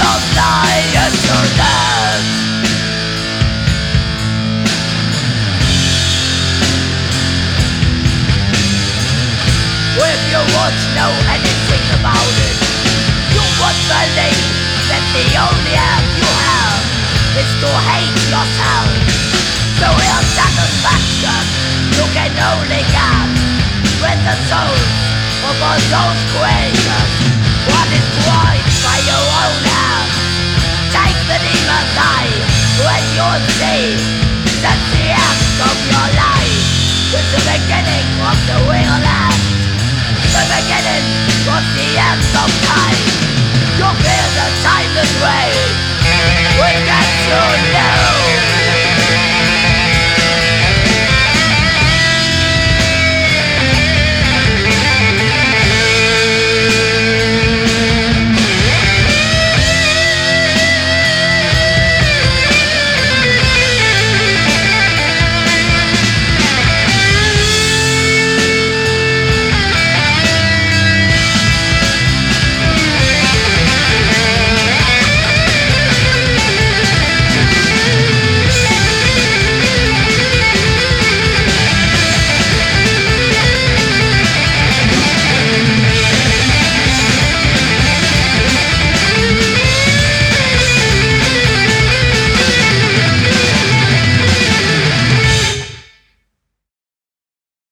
of liars to live. If you want to know anything about it, you must believe that the only aim you have is to hate yourself. The real satisfaction you can only get with the souls of all those creatures. What is right by your own hand? Take the demon's eye when you see that the end of your life is the beginning of the real end. The beginning of the end of time.